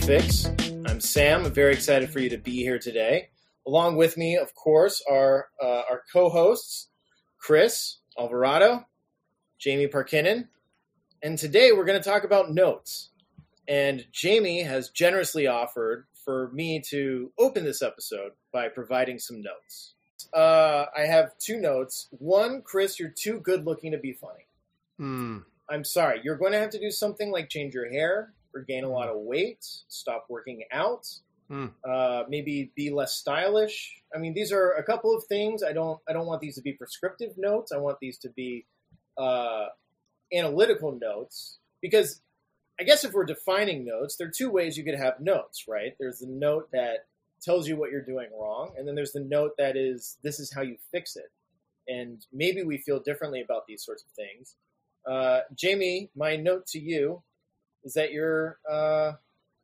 Fix. I'm Sam. I'm very excited for you to be here today. Along with me, of course, are our co-hosts, Chris Alvarado, Jamie Parkinen, and today we're going to talk about notes. And Jamie has generously offered for me to open this episode by providing some notes. I have two notes. One, Chris, you're too good looking to be funny. I'm sorry. You're going to have to do something like change your hair or gain a lot of weight, stop working out, maybe be less stylish. I mean, these are a couple of things. I don't want these to be prescriptive notes. I want these to be analytical notes, because I guess if we're defining notes, there are two ways you could have notes, right? There's the note that tells you what you're doing wrong, and then there's the note that is, this is how you fix it. And maybe we feel differently about these sorts of things. Jamie, my note to you is that you're, I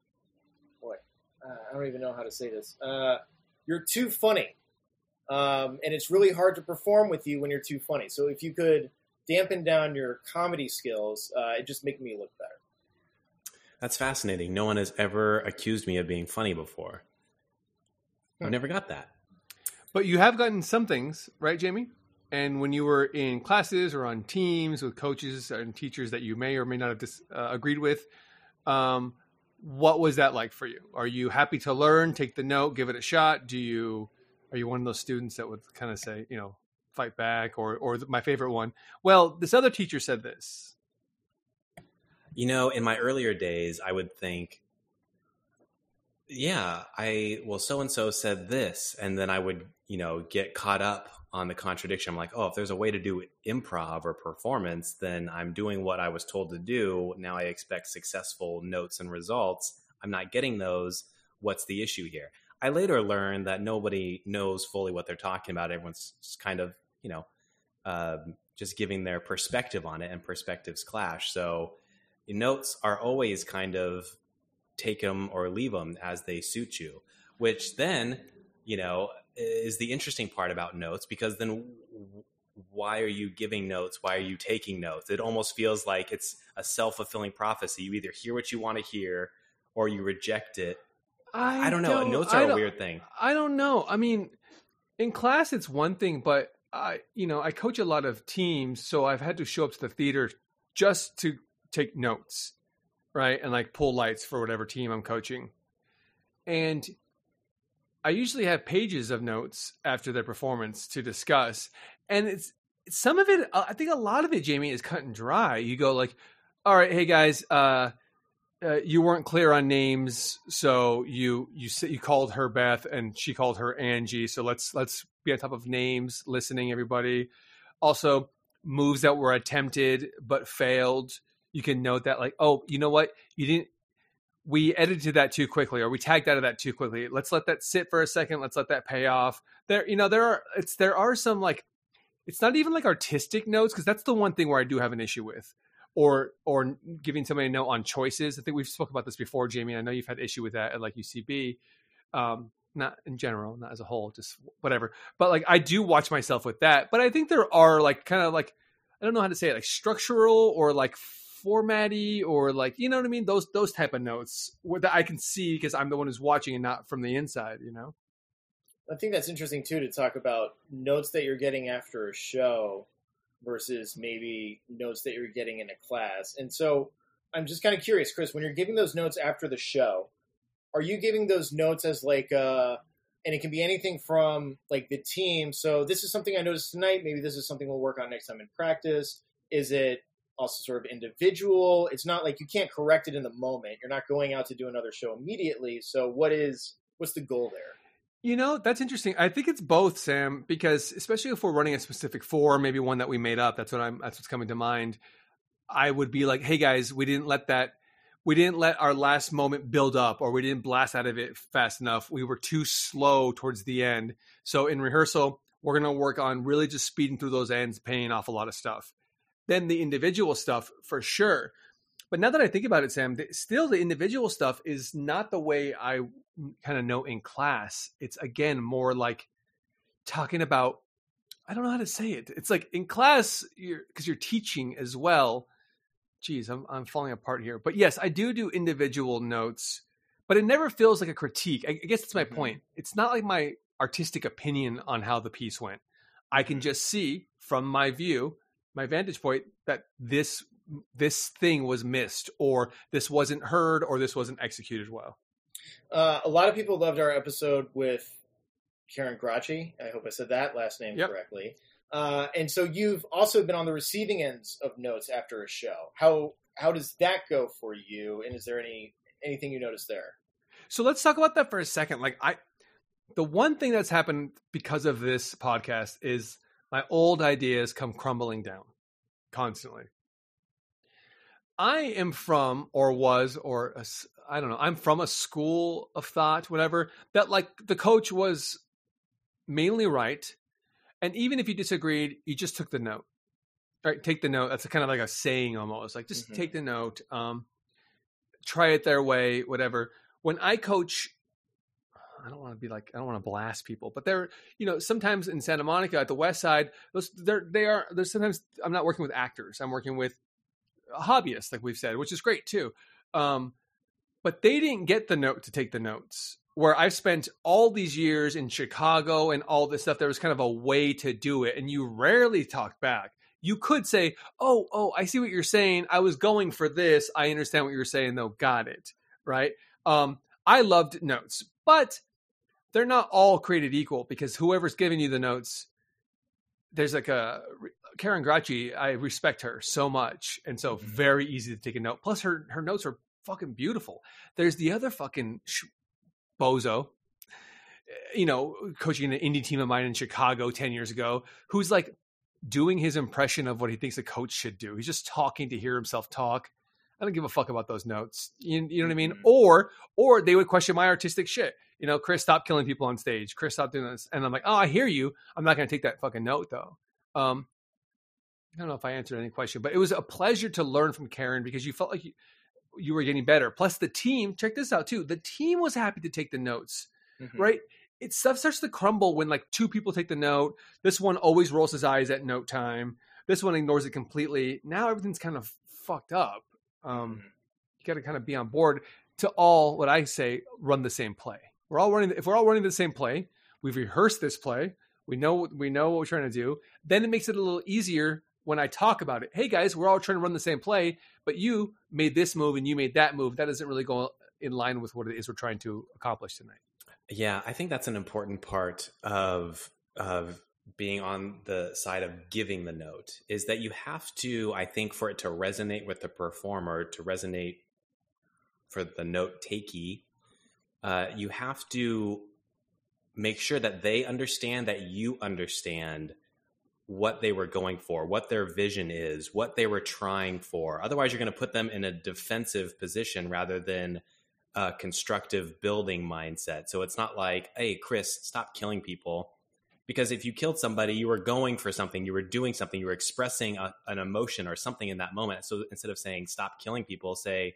don't even know how to say this. You're too funny. And it's really hard to perform with you when you're too funny. So if you could dampen down your comedy skills, it just make me look better. That's fascinating. No one has ever accused me of being funny before. I've never got that. But you have gotten some things, right, Jamie? And when you were in classes or on teams with coaches and teachers that you may or may not have agreed with, what was that like for you? Are you happy to learn, take the note, give it a shot? Are you one of those students that would kind of say, fight back? Or my favorite one, well, this other teacher said this. In my earlier days, I would think, so-and-so said this. And then I would, get caught up on the contradiction. I'm like, if there's a way to do improv or performance, then I'm doing what I was told to do. Now I expect successful notes and results. I'm not getting those. What's the issue here? I later learned that nobody knows fully what they're talking about. Everyone's just kind of, just giving their perspective on it, and perspectives clash. So notes are always kind of take them or leave them as they suit you, which then, is the interesting part about notes, because then why are you giving notes? Why are you taking notes? It almost feels like it's a self-fulfilling prophecy. You either hear what you want to hear or you reject it. I don't know. Notes are a weird thing. I don't know. I mean, in class, it's one thing, but I coach a lot of teams, so I've had to show up to the theater just to take notes, right? And like pull lights for whatever team I'm coaching. And I usually have pages of notes after their performance to discuss. And it's some of it, I think a lot of it, Jamie, is cut and dry. You go like, all right, hey guys, you weren't clear on names. So you called her Beth and she called her Angie. So let's be on top of names, listening, everybody. Also, moves that were attempted but failed. You can note that, like, oh, you know what? We edited that too quickly, or we tagged out of that too quickly. Let's let that sit for a second. Let's let that pay off. There are some, like, it's not even like artistic notes, because that's the one thing where I do have an issue with, or giving somebody a note on choices. I think we've spoken about this before, Jamie. I know you've had issue with that at like UCB, not in general, not as a whole, just whatever. But like, I do watch myself with that. But I think there are like kind of like, I don't know how to say it, like structural or like formatty, or like, you know what I mean? Those type of notes that I can see because I'm the one who's watching and not from the inside, I think that's interesting too, to talk about notes that you're getting after a show versus maybe notes that you're getting in a class. And so I'm just kind of curious, Chris, when you're giving those notes after the show, are you giving those notes as like, and it can be anything from like the team. So this is something I noticed tonight. Maybe this is something we'll work on next time in practice. Is it also sort of individual? It's not like you can't correct it in the moment. You're not going out to do another show immediately. So what's the goal there? That's interesting. I think it's both, Sam, because especially if we're running a specific form, maybe one that we made up, that's what's coming to mind. I would be like, hey guys, we didn't let our last moment build up, or we didn't blast out of it fast enough. We were too slow towards the end. So in rehearsal, we're going to work on really just speeding through those ends, paying off a lot of stuff. Then the individual stuff for sure. But now that I think about it, Sam, still the individual stuff is not the way I kind of know in class. It's, again, more like talking about, I don't know how to say it. It's like in class, because you're teaching as well. Geez, I'm falling apart here. But yes, I do individual notes. but it never feels like a critique. I guess that's my point. It's not like my artistic opinion on how the piece went. I can just see from my view, my vantage point, that this thing was missed, or this wasn't heard, or this wasn't executed well. A lot of people loved our episode with Karen Gracci. I hope I said that last name correctly. And so you've also been on the receiving ends of notes after a show. How does that go for you? And is there anything you noticed there? So let's talk about that for a second. The one thing that's happened because of this podcast is my old ideas come crumbling down constantly. I am from, or was, or I don't know, I'm from a school of thought, whatever, that like the coach was mainly right. And even if you disagreed, you just took the note. Right, take the note. That's kind of like a saying almost. Like just take the note. Try it their way, whatever. When I coach, I don't want to blast people, but they're, sometimes in Santa Monica at the West Side, there's sometimes I'm not working with actors. I'm working with hobbyists, like we've said, which is great too. But they didn't get the note to take the notes. Where I've spent all these years in Chicago and all this stuff, there was kind of a way to do it, and you rarely talk back. You could say, oh, I see what you're saying. I was going for this. I understand what you're saying, though. Got it. Right? I loved notes, but they're not all created equal, because whoever's giving you the notes, there's like Karen Gracci. I respect her so much. And so very easy to take a note. Plus her notes are fucking beautiful. There's the other fucking bozo, coaching an indie team of mine in Chicago 10 years ago, who's like doing his impression of what he thinks a coach should do. He's just talking to hear himself talk. I don't give a fuck about those notes. You know what I mean? Or they would question my artistic shit. Chris, stop killing people on stage. Chris, stop doing this. And I'm like, oh, I hear you. I'm not going to take that fucking note though. I don't know if I answered any question, but it was a pleasure to learn from Karen, because you felt like you were getting better. Plus the team, check this out too. The team was happy to take the notes, right? Stuff starts to crumble when like two people take the note. This one always rolls his eyes at note time. This one ignores it completely. Now everything's kind of fucked up. You got to kind of be on board to all what I say, run the same play. If we're all running the same play, we've rehearsed this play. We know what we're trying to do. Then it makes it a little easier when I talk about it. Hey guys, we're all trying to run the same play, but you made this move and you made that move. That doesn't really go in line with what it is we're trying to accomplish tonight. Yeah, I think that's an important part of being on the side of giving the note, is that you have to, I think, for it to resonate with the performer, to resonate for the note takee, you have to make sure that they understand that you understand what they were going for, what their vision is, what they were trying for. Otherwise, you're going to put them in a defensive position rather than a constructive building mindset. So it's not like, hey, Chris, stop killing people. Because if you killed somebody, you were going for something, you were doing something, you were expressing an emotion or something in that moment. So instead of saying, stop killing people, say,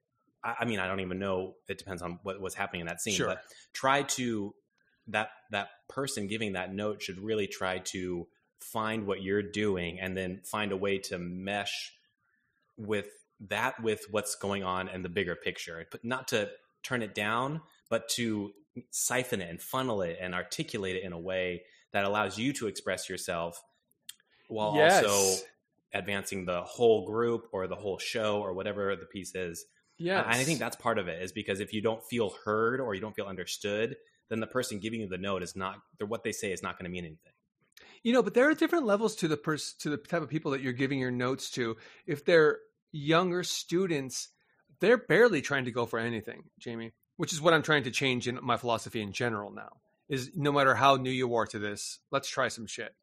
I mean, I don't even know. It depends on what was happening in that scene. Sure. But try to, that person giving that note should really try to find what you're doing and then find a way to mesh with what's going on in the bigger picture. But not to turn it down, but to siphon it and funnel it and articulate it in a way that allows you to express yourself while also advancing the whole group or the whole show or whatever the piece is. Yeah. And I think that's part of it, is because if you don't feel heard or you don't feel understood, then the person giving you the note is not, what they say is not going to mean anything. But there are different levels to the type of people that you're giving your notes to. If they're younger students, they're barely trying to go for anything, Jamie, which is what I'm trying to change in my philosophy in general now, is no matter how new you are to this, let's try some shit.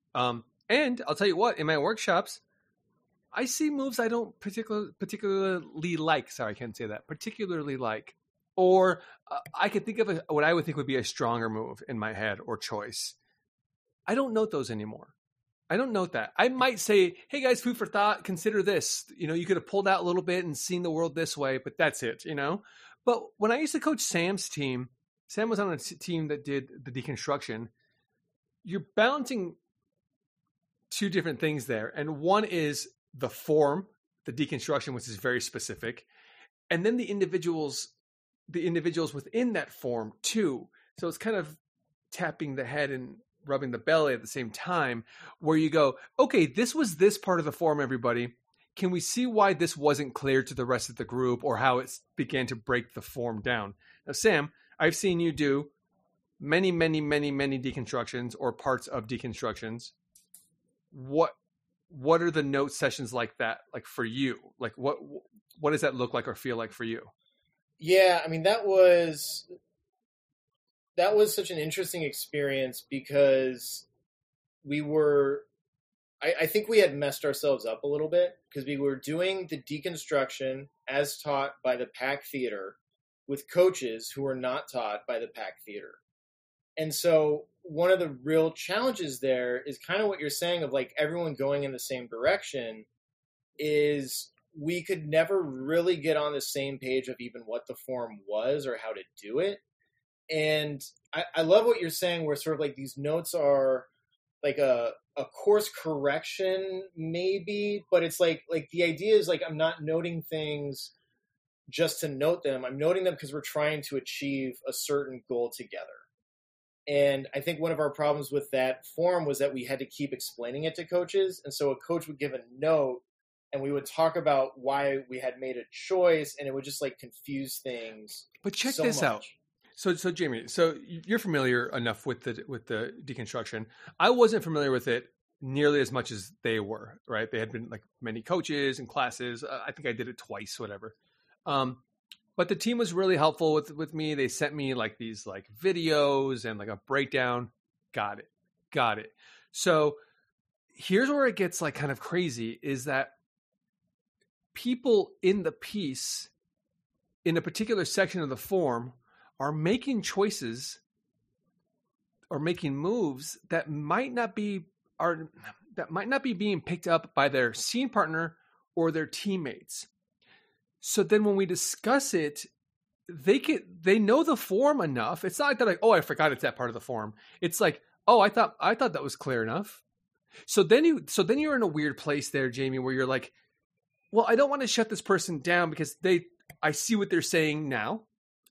And I'll tell you what, in my workshops, I see moves I don't particularly like. Sorry, I can't say that. Particularly like. Or I could think of what I would think would be a stronger move in my head or choice. I don't note those anymore. I don't note that. I might say, hey guys, food for thought, consider this. You could have pulled out a little bit and seen the world this way, but that's it, But when I used to coach Sam's team, Sam was on a team that did the deconstruction. You're balancing two different things there. And one is the form, the deconstruction, which is very specific. And then the individual's the individuals within that form too. So it's kind of tapping the head and rubbing the belly at the same time, where you go, okay, this was this part of the form, everybody. Can we see why this wasn't clear to the rest of the group, or how it began to break the form down? Now, Sam, I've seen you do many deconstructions or parts of deconstructions. What are the note sessions like that, like for you? Like what does that look like or feel like for you? Yeah, I mean, that was such an interesting experience, because I think we had messed ourselves up a little bit, because we were doing the deconstruction as taught by the Pack Theater with coaches who were not taught by the Pack Theater. And so one of the real challenges there is kind of what you're saying, of like everyone going in the same direction, is we could never really get on the same page of even what the form was or how to do it. And I love what you're saying, where sort of like these notes are like a course correction maybe, but it's like the idea is like, I'm not noting things just to note them. I'm noting them because we're trying to achieve a certain goal together. And I think one of our problems with that form was that we had to keep explaining it to coaches. And so a coach would give a note and we would talk about why we had made a choice, and it would just like confuse things. But check so this much. out. So Jamie, so you're familiar enough with the deconstruction. I wasn't familiar with it nearly as much as they were, right? They had been like many coaches and classes. I think I did it twice, whatever. But the team was really helpful with me. They sent me like these like videos and like a breakdown. Got it. So here's where it gets like kind of crazy, is that people in the piece in a particular section of the form are making choices or making moves that might not be being picked up by their scene partner or their teammates. So then when we discuss it, they know the form enough. It's not like they're like, oh, I forgot it's that part of the form. It's like, oh, I thought that was clear enough. So then you're in a weird place there, Jamie, where you're like, well, I don't want to shut this person down because I see what they're saying now,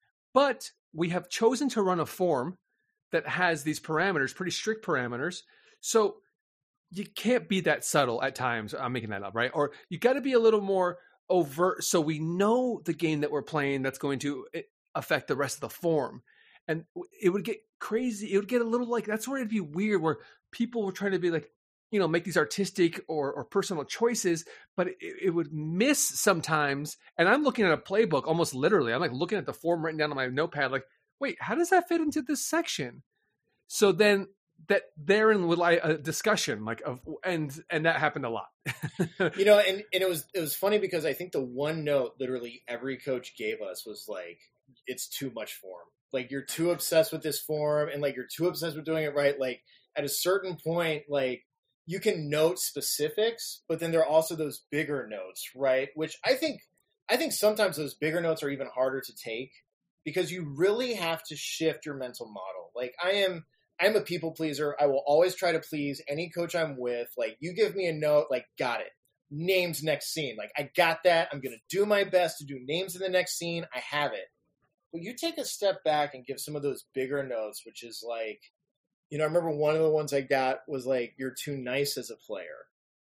but we have chosen to run a form that has these parameters, pretty strict parameters. So you can't be that subtle at times. I'm making that up, right? Or you got to be a little more overt, so we know the game that we're playing that's going to affect the rest of the form. And it would get crazy. It would get a little like, that's where it'd be weird, where people were trying to be like, make these artistic or personal choices, but it would miss sometimes. And I'm looking at a playbook almost literally. I'm like looking at the form written down on my notepad, like, wait, how does that fit into this section? So then therein would lie a discussion and that happened a lot. And it was funny, because I think the one note literally every coach gave us was like, it's too much form. Like, you're too obsessed with this form, and like, you're too obsessed with doing it right. Like, at a certain point, like, you can note specifics, but then there are also those bigger notes, right? Which I think sometimes those bigger notes are even harder to take, because you really have to shift your mental model. Like, I'm a people pleaser. I will always try to please any coach I'm with. Like, you give me a note, like, got it. Names next scene. Like, I got that. I'm going to do my best to do names in the next scene. I have it. But you take a step back and give some of those bigger notes, which is like, I remember one of the ones I got was like, you're too nice as a player.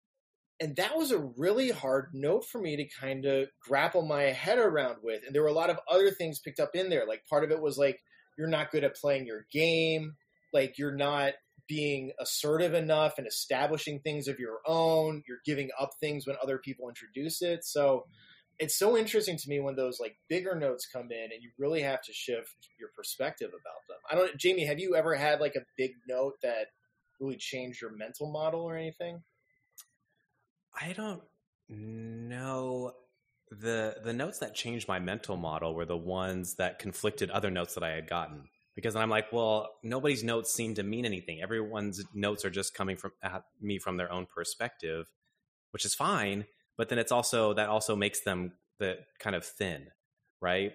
And that was a really hard note for me to kind of grapple my head around with. And there were a lot of other things picked up in there. Like, part of it was like, you're not good at playing your game. Like, you're not being assertive enough and establishing things of your own. You're giving up things when other people introduce it. So it's so interesting to me when those like bigger notes come in, and you really have to shift your perspective about them. Jamie, have you ever had like a big note that really changed your mental model or anything? I don't know. The notes that changed my mental model were the ones that conflicted other notes that I had gotten. Because then I'm like, well, nobody's notes seem to mean anything. Everyone's notes are just coming at me from their own perspective, which is fine. But then that also makes them the kind of thin, right?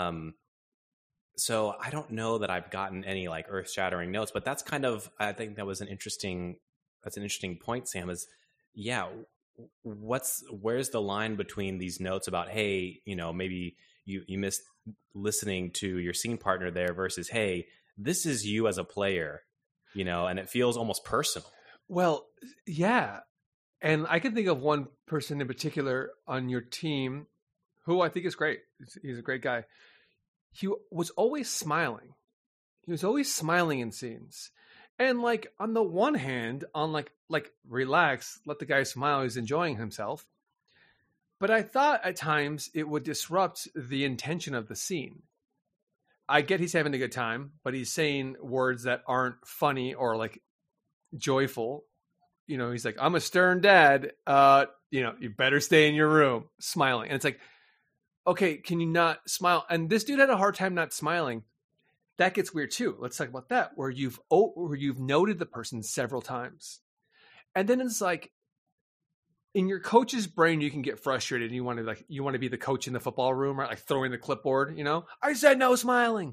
So I don't know that I've gotten any like earth-shattering notes, but that's kind of, I think that's an interesting point, Sam, is where's the line between these notes about, hey, maybe you missed listening to your scene partner there versus, hey, this is you as a player, you know, and it feels almost personal. Well, yeah. And I can think of one person in particular on your team who I think is great. He's a great guy. He was always smiling. He was always smiling in scenes. And like on the one hand, on like relax, let the guy smile, he's enjoying himself. But I thought at times it would disrupt the intention of the scene. I get he's having a good time, but he's saying words that aren't funny or like joyful. You know, he's like, I'm a stern dad. You know, you better stay in your room, smiling. And it's like, okay, can you not smile? And this dude had a hard time not smiling. That gets weird too. Let's talk about that, where you've noted the person several times. And then it's like, in your coach's brain, you can get frustrated and you want to be the coach in the football room, right? Like throwing the clipboard, you know, I said no smiling.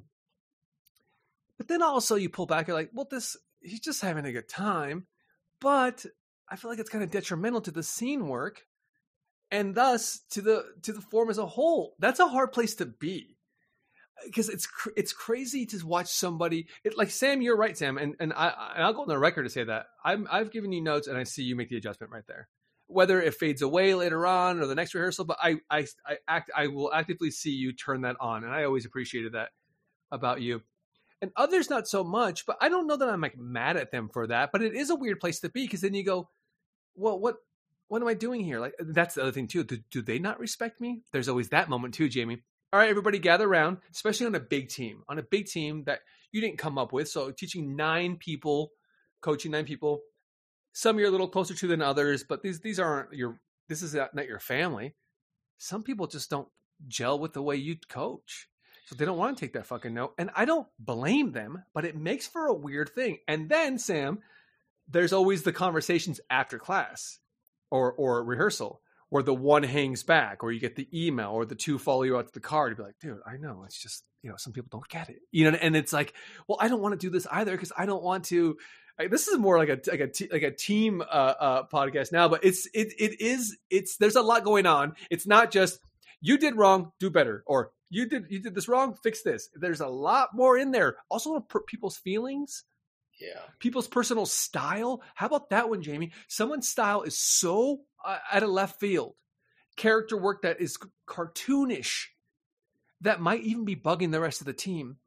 But then also you pull back, you're like, well, he's just having a good time. But I feel like it's kind of detrimental to the scene work and thus to the form as a whole. That's a hard place to be because it's crazy to watch somebody like Sam. You're right, Sam. And I'll go on the record to say that I've given you notes and I see you make the adjustment right there. Whether it fades away later on or the next rehearsal, but I will actively see you turn that on. And I always appreciated that about you. And others not so much, but I don't know that I'm like mad at them for that. But it is a weird place to be because then you go, well, what am I doing here? Like that's the other thing too. Do they not respect me? There's always that moment too, Jamie. All right, everybody gather around, especially on a big team that you didn't come up with. So teaching 9 people, coaching 9 people. Some you're a little closer to than others, but these aren't this is not your family. Some people just don't gel with the way you coach. So they don't want to take that fucking note. And I don't blame them, but it makes for a weird thing. And then, Sam, there's always the conversations after class or rehearsal where the one hangs back or you get the email or the 2 follow you out to the car to be like, dude, I know. It's just, you know, some people don't get it. You know, and it's like, well, I don't want to do this either because I don't want to. This is more like a team podcast now, but there's a lot going on. It's not just you did wrong, do better, or you did this wrong, fix this. There's a lot more in there. Also, people's feelings, people's personal style. How about that one, Jamie? Someone's style is so out of left field, character work that is cartoonish, that might even be bugging the rest of the team.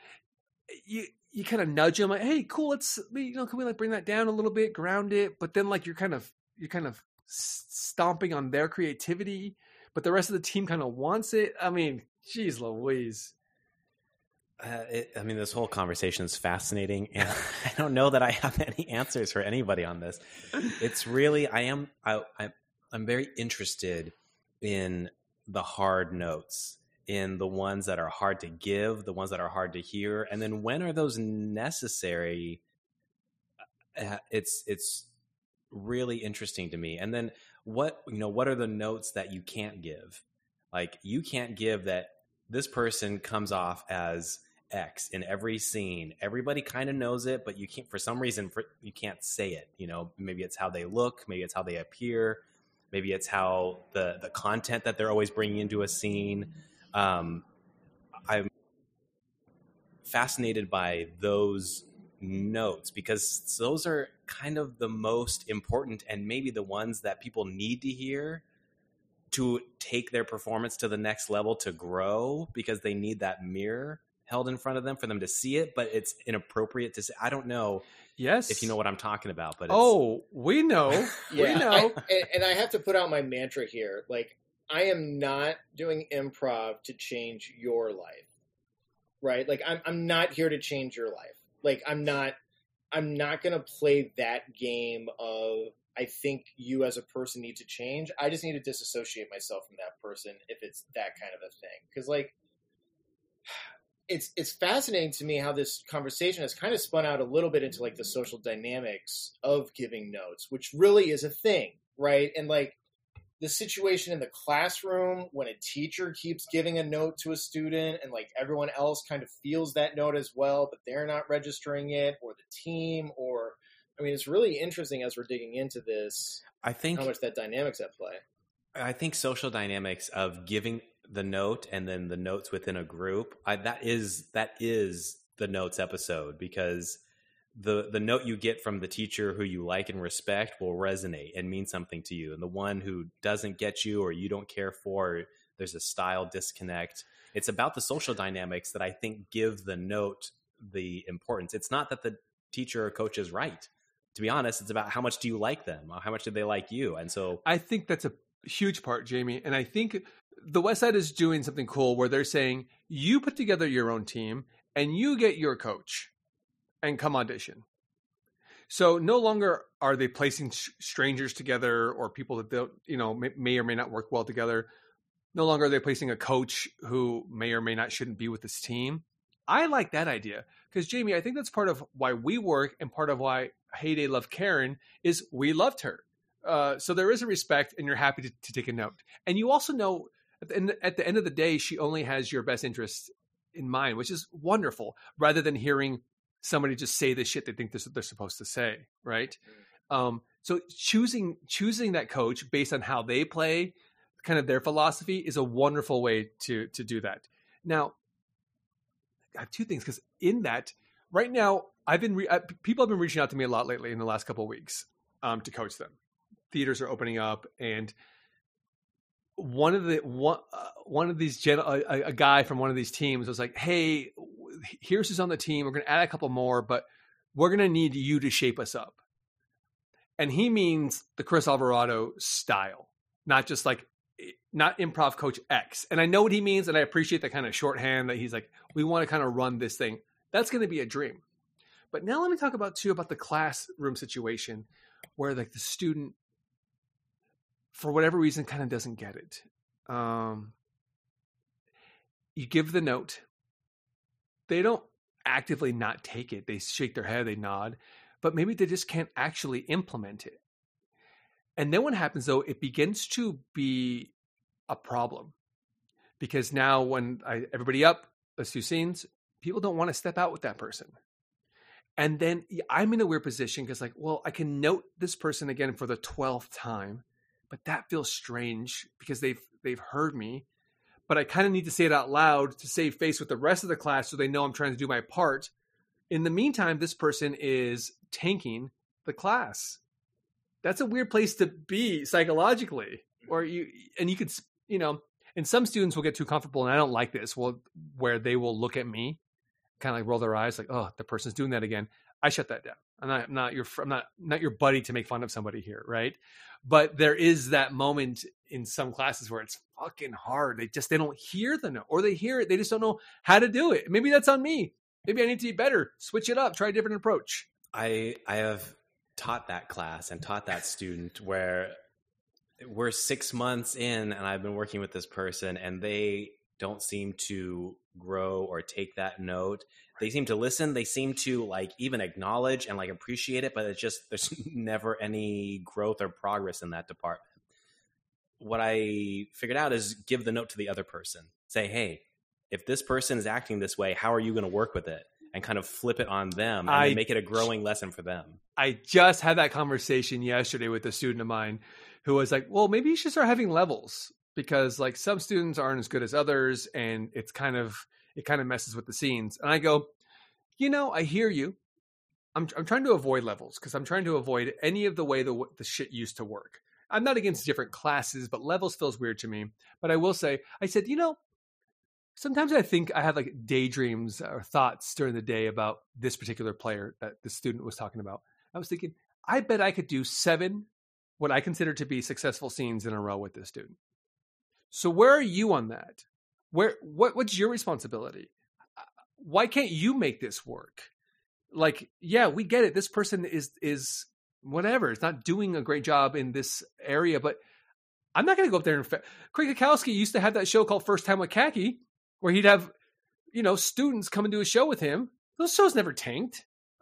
You kind of nudge them like, hey, cool, can we like bring that down a little bit, ground it? But then like you're kind of stomping on their creativity, but the rest of the team kind of wants it. I mean, geez Louise. This whole conversation is fascinating, and I don't know that I have any answers for anybody on this. It's really, I'm very interested in the hard notes, in the ones that are hard to give, the ones that are hard to hear, and then when are those necessary? It's really interesting to me. And then what are the notes that you can't give? Like you can't give that this person comes off as X in every scene. Everybody kind of knows it, but you can't, for some reason, you can't say it. You know, maybe it's how they look, maybe it's how they appear, maybe it's how the content that they're always bringing into a scene. I'm fascinated by those notes because those are kind of the most important and maybe the ones that people need to hear to take their performance to the next level, to grow, because they need that mirror held in front of them for them to see it, but it's inappropriate to say. I don't know if you know what I'm talking about, but we know. We know. And I have to put out my mantra here. Like, I am not doing improv to change your life, right? Like, I'm not here to change your life. Like, I'm not going to play that game of, I think you as a person need to change. I just need to disassociate myself from that person if it's that kind of a thing. Because, like, it's fascinating to me how this conversation has kind of spun out a little bit into, like, the social dynamics of giving notes, which really is a thing, right? And, like, the situation in the classroom when a teacher keeps giving a note to a student and like everyone else kind of feels that note as well, but they're not registering it, or the team, or, I mean, it's really interesting as we're digging into this, I think how much that dynamic's at play. I think social dynamics of giving the note and then the notes within a group, that is the notes episode, because the note you get from the teacher who you like and respect will resonate and mean something to you. And the one who doesn't get you or you don't care for, there's a style disconnect. It's about the social dynamics that I think give the note the importance. It's not that the teacher or coach is right. To be honest, it's about how much do you like them? How much do they like you? And so I think that's a huge part, Jamie. And I think the West Side is doing something cool where they're saying you put together your own team and you get your coach and come audition. So no longer are they placing strangers together or people that don't, may or may not work well together. No longer are they placing a coach who may or may not shouldn't be with this team. I like that idea because, Jamie, I think that's part of why we work and part of why Heyday loved Karen is we loved her. So there is a respect and you're happy to take a note. And you also know at the end of the day, she only has your best interest in mind, which is wonderful, rather than hearing somebody just say the shit they think they're supposed to say, right? So choosing that coach based on how they play, kind of their philosophy, is a wonderful way to do that. Now, I have two things, because in that, right now, people have been reaching out to me a lot lately in the last couple of weeks to coach them. Theaters are opening up, and a guy from one of these teams was like, "Hey, here's who's on the team. We're going to add a couple more, but we're going to need you to shape us up." And he means the Chris Alvarado style, not improv coach X. And I know what he means, and I appreciate that kind of shorthand that he's like, we want to kind of run this thing. That's going to be a dream. But now let me talk about the classroom situation where like the student, for whatever reason, kind of doesn't get it. You give the note. They don't actively not take it. They shake their head, they nod, but maybe they just can't actually implement it. And then what happens, though, it begins to be a problem, because now when everybody up, let's do scenes, people don't want to step out with that person. And then I'm in a weird position because I can note this person again for the 12th time, but that feels strange because they've heard me, but I kind of need to say it out loud to save face with the rest of the class so they know I'm trying to do my part. In the meantime, this person is tanking the class. That's a weird place to be psychologically. Or you could, and some students will get too comfortable, and I don't like this, where they will look at me, kind of like roll their eyes like, oh, the person's doing that again. I shut that down. I'm not your buddy to make fun of somebody here, right? But there is that moment in some classes where it's fucking hard. They don't hear the note, or they hear it, they just don't know how to do it. Maybe that's on me. Maybe I need to be better. Switch it up. Try a different approach. I have taught that class and taught that student where we're 6 months in and I've been working with this person and they don't seem to grow or take that note. They seem to listen. They seem to even acknowledge and appreciate it, but it's just, there's never any growth or progress in that department. What I figured out is give the note to the other person. Say, hey, if this person is acting this way, how are you going to work with it? And kind of flip it on them and make it a growing lesson for them. I just had that conversation yesterday with a student of mine who was like, well, maybe you should start having levels, because some students aren't as good as others, and it kind of messes with the scenes. And I go, I hear you. I'm trying to avoid levels because I'm trying to avoid any of the way the shit used to work. I'm not against different classes, but levels feels weird to me. But I will say, I said, sometimes I think I have daydreams or thoughts during the day about this particular player that the student was talking about. I was thinking, I bet I could do 7 what I consider to be successful scenes in a row with this student. So where are you on that? What's your responsibility? Why can't you make this work? Yeah, we get it. This person is whatever. It's not doing a great job in this area, but I'm not going to go up there and Craig Kukowski used to have that show called First Time with Khaki, where he'd have, students come and do a show with him. Those shows never tanked,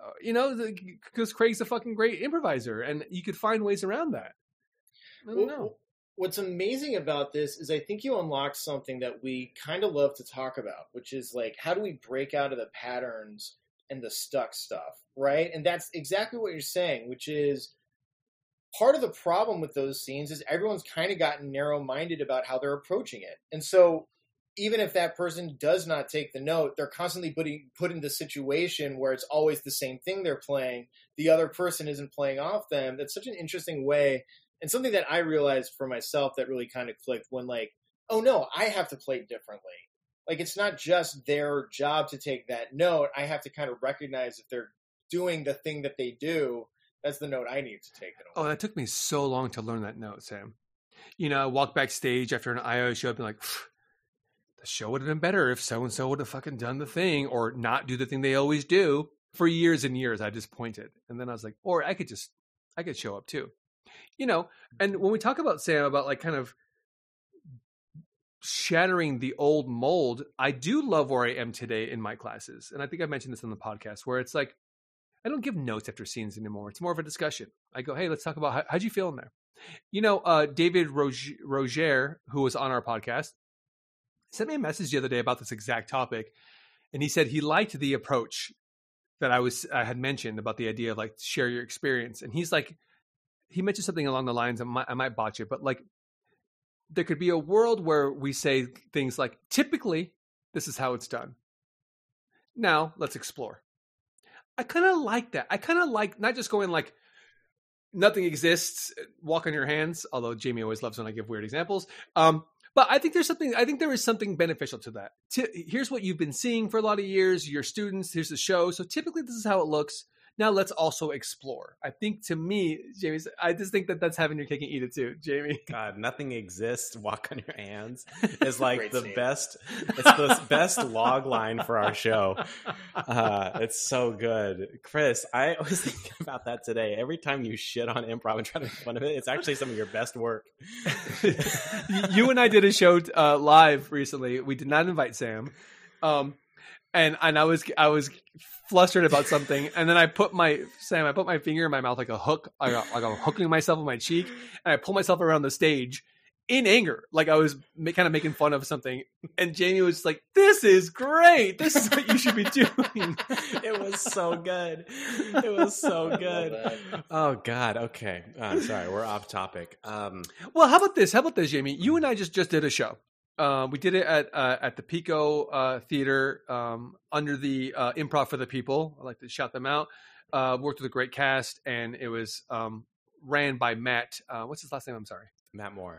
because Craig's a fucking great improviser, and you could find ways around that. I don't know. What's amazing about this is I think you unlocked something that we kind of love to talk about, which is how do we break out of the patterns and the stuck stuff, right? And that's exactly what you're saying, which is part of the problem with those scenes is everyone's kind of gotten narrow-minded about how they're approaching it. And so even if that person does not take the note, they're constantly put in the situation where it's always the same thing they're playing. The other person isn't playing off them. That's such an interesting way, and something that I realized for myself that really kind of clicked when, like, oh no, I have to play differently. Like, it's not just their job to take that note. I have to kind of recognize if they're doing the thing that they do, that's the note I need to take. Oh, that took me so long to learn that note, Sam. You know, I walk backstage after an IO show and be like, the show would have been better if so-and-so would have fucking done the thing or not do the thing they always do. For years and years, I just pointed. And then I was like, or I could show up too. You know, and when we talk about, Sam, about like kind of shattering the old mold, I do love where I am today in my classes. And I think I mentioned this on the podcast, where it's like, I don't give notes after scenes anymore. It's more of a discussion. I go, hey, let's talk about how'd you feel in there? You know, David Roger, who was on our podcast, sent me a message the other day about this exact topic. And he said he liked the approach that I had mentioned about the idea of like share your experience. And he's like, he mentioned something along the lines, I might botch it, but like there could be a world where we say things like, typically, this is how it's done. Now let's explore. I kind of like that. I kind of like not just going like, nothing exists, walk on your hands, although Jamie always loves when I give weird examples. But I think there is something beneficial to that. Here's what you've been seeing for a lot of years, your students, here's the show. So typically this is how it looks. Now let's also explore. I think to me, Jamie, I just think that that's having your cake and eat it too, Jamie. God, nothing exists. Walk on your hands is like the best. It's the best log line for our show. It's so good, Chris. I was thinking about that today. Every time you shit on improv and try to make fun of it, it's actually some of your best work. You and I did a show live recently. We did not invite Sam. And I was flustered about something, and then I put my finger in my mouth like a hook. I got hooking myself in my cheek, and I pulled myself around the stage in anger, like I was kind of making fun of something. And Jamie was like, "This is great. This is what you should be doing." It was so good. It was so good. Oh God. Okay. Sorry, we're off topic. Well, how about this, Jamie? You and I just did a show. We did it at the Pico Theater under the Improv for the People. I like to shout them out. Worked with a great cast, and it was ran by Matt. What's his last name? I'm sorry. Matt Moore.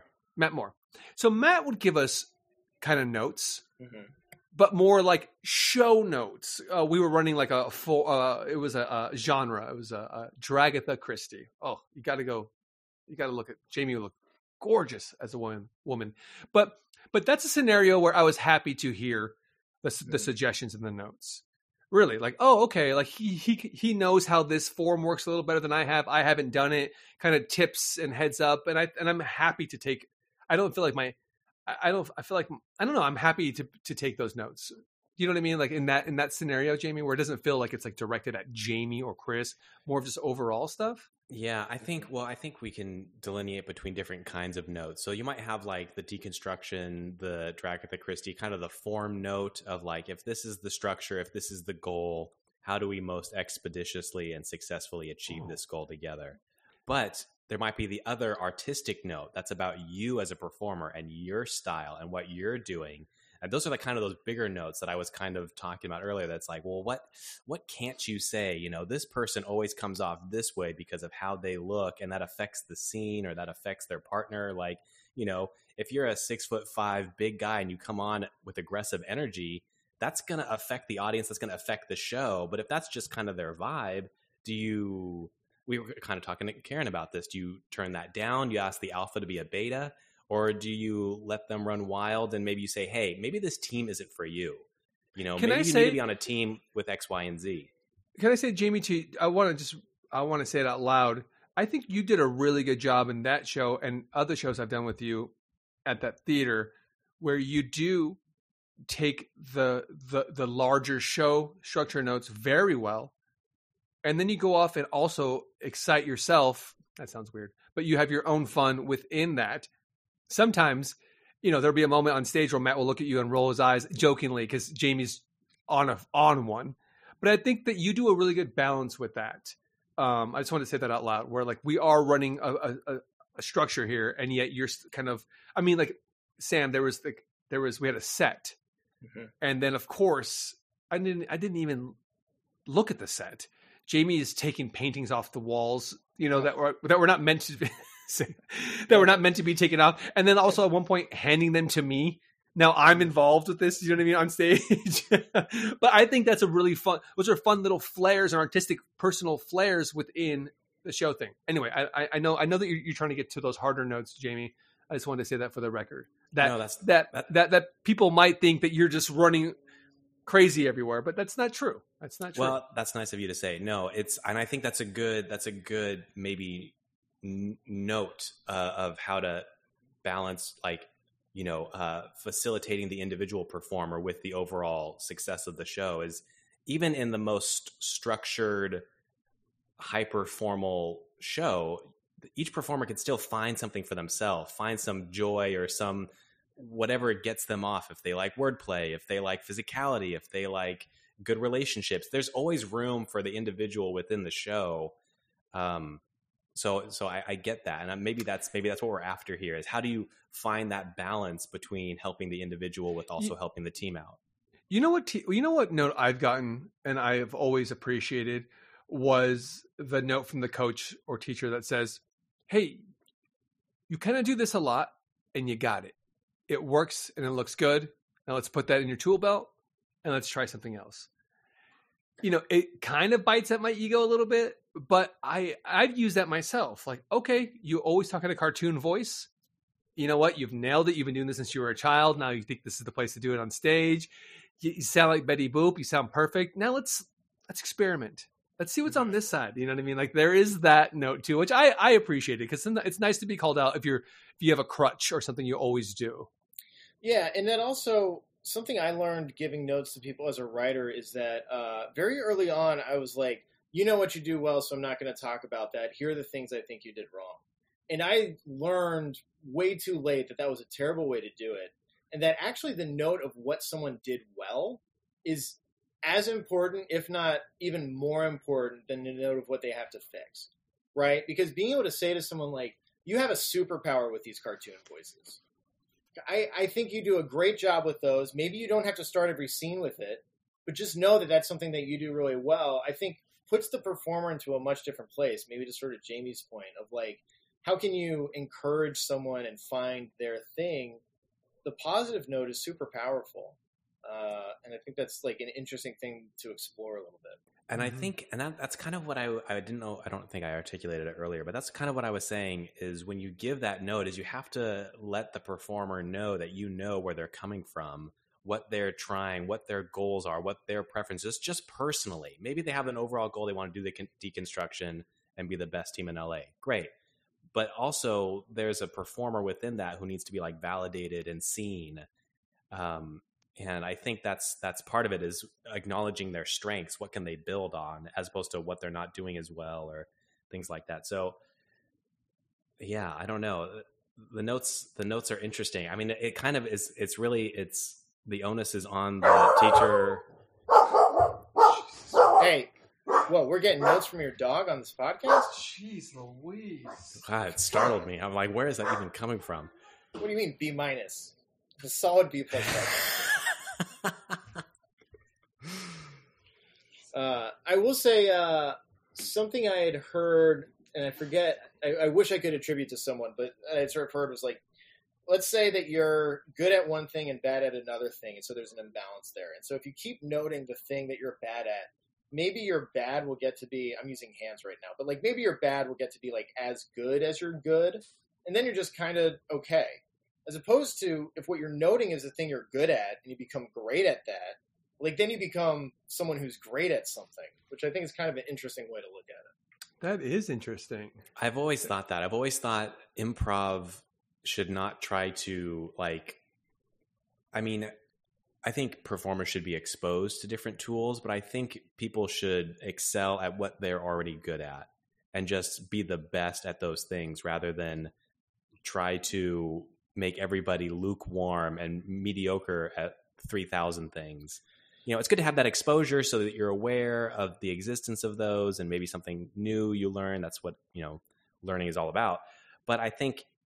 So Matt would give us kind of notes, but more like show notes. We were running like a full. It was a genre. It was a Dragatha Christie. Oh, you got to go. You got to look at Jamie. Look gorgeous as a woman, but that's a scenario where I was happy to hear the suggestions in the notes. Really, like, oh, okay, like he knows how this form works a little better than I have. I haven't done it. Kind of tips and heads up, and I'm happy to take. I don't feel like I feel like I don't know. I'm happy to take those notes. You know what I mean? Like in that scenario, Jamie, where it doesn't feel like it's like directed at Jamie or Chris, more of just overall stuff. Yeah, I think we can delineate between different kinds of notes. So you might have like the deconstruction, the Dragatha Christie, kind of the form note of like, if this is the structure, if this is the goal, how do we most expeditiously and successfully achieve this goal together? But there might be the other artistic note that's about you as a performer and your style and what you're doing. And those are the kind of those bigger notes that I was kind of talking about earlier. That's like, well, what can't you say? You know, this person always comes off this way because of how they look, and that affects the scene or that affects their partner. Like, you know, if you're a 6'5" big guy and you come on with aggressive energy, that's going to affect the audience. That's going to affect the show. But if that's just kind of their vibe, we were kind of talking to Karen about this. Do you turn that down? Do you ask the alpha to be a beta? Or do you let them run wild and maybe you say, hey, maybe this team isn't for you? You know, maybe you need to be on a team with X, Y, and Z. Can I say, Jamie, I want to say it out loud. I think you did a really good job in that show and other shows I've done with you at that theater, where you do take the larger show structure notes very well. And then you go off and also excite yourself. That sounds weird, but you have your own fun within that. Sometimes, you know, there'll be a moment on stage where Matt will look at you and roll his eyes jokingly because Jamie's on one. But I think that you do a really good balance with that. I just want to say that out loud, where like we are running a structure here, and yet you're kind of, I mean, like Sam, there was like we had a set. Mhm. And then of course I didn't even look at the set. Jamie is taking paintings off the walls, that were not meant to be, that were not meant to be taken off. And then also at one point handing them to me. Now I'm involved with this, you know what I mean, on stage. But I think that's those are fun little flares and artistic personal flares within the show thing. Anyway, I know that you're trying to get to those harder notes, Jamie. I just wanted to say that for the record. That people might think that you're just running crazy everywhere, but that's not true. That's not true. Well, that's nice of you to say. No, and I think that's a good maybe note of how to balance, like, facilitating the individual performer with the overall success of the show. Is even in the most structured, hyper formal show, each performer can still find something for themselves, find some joy or some whatever gets them off. If they like wordplay, if they like physicality, if they like good relationships, there's always room for the individual within the show. So I get that, and maybe that's what we're after here, is how do you find that balance between helping the individual with also helping the team out? You know what note I've gotten and I have always appreciated was the note from the coach or teacher that says, "Hey, you kind of do this a lot, and you got it. It works and it looks good. Now let's put that in your tool belt and let's try something else." It kind of bites at my ego a little bit, but I've used that myself. Like, okay, you always talk in a cartoon voice. You know what? You've nailed it. You've been doing this since you were a child. Now you think this is the place to do it on stage. You sound like Betty Boop. You sound perfect. Now let's experiment. Let's see what's on this side. You know what I mean? Like, there is that note too, which I appreciate it, because it's nice to be called out if you have a crutch or something you always do. Yeah, and then also something I learned giving notes to people as a writer is that very early on I was like, you know what you do well, so I'm not going to talk about that. Here are the things I think you did wrong. And I learned way too late that was a terrible way to do it, and that actually the note of what someone did well is as important, if not even more important, than the note of what they have to fix, right? Because being able to say to someone, like, you have a superpower with these cartoon voices. I think you do a great job with those. Maybe you don't have to start every scene with it, but just know that that's something that you do really well. I think puts the performer into a much different place, maybe to sort of Jamie's point of, like, how can you encourage someone and find their thing? The positive note is super powerful. And I think that's like an interesting thing to explore a little bit. And I think, that's kind of what I didn't know. I don't think I articulated it earlier, but that's kind of what I was saying, is when you give that note, is you have to let the performer know that you know where they're coming from, what they're trying, what their goals are, what their preferences, just personally. Maybe they have an overall goal. They want to do the deconstruction and be the best team in LA. Great. But also there's a performer within that who needs to be, like, validated and seen. And I think that's part of it, is acknowledging their strengths. What can they build on, as opposed to what they're not doing as well, or things like that. So yeah, I don't know. The notes are interesting. I mean, it kind of is. It's the onus is on the teacher. Hey, whoa, we're getting notes from your dog on this podcast? Jeez Louise. God, it startled me. I'm like, where is that even coming from? What do you mean B-? It's a solid B+. I will say something I had heard, and I forget, I wish I could attribute to someone, but I sort of heard was like, let's say that you're good at one thing and bad at another thing, and so there's an imbalance there. And so if you keep noting the thing that you're bad at, maybe your bad will get to be, I'm using hands right now, but like maybe your bad will get to be like as good as your good, and then you're just kind of okay. As opposed to if what you're noting is the thing you're good at and you become great at that, like then you become someone who's great at something, which I think is kind of an interesting way to look at it. That is interesting. I've always thought that. I've always thought improv should not try to, like, I mean, I think performers should be exposed to different tools, but I think people should excel at what they're already good at and just be the best at those things, rather than try to make everybody lukewarm and mediocre at 3,000 things. It's good to have that exposure so that you're aware of the existence of those, and maybe something new you learn. That's what, learning is all about. But I think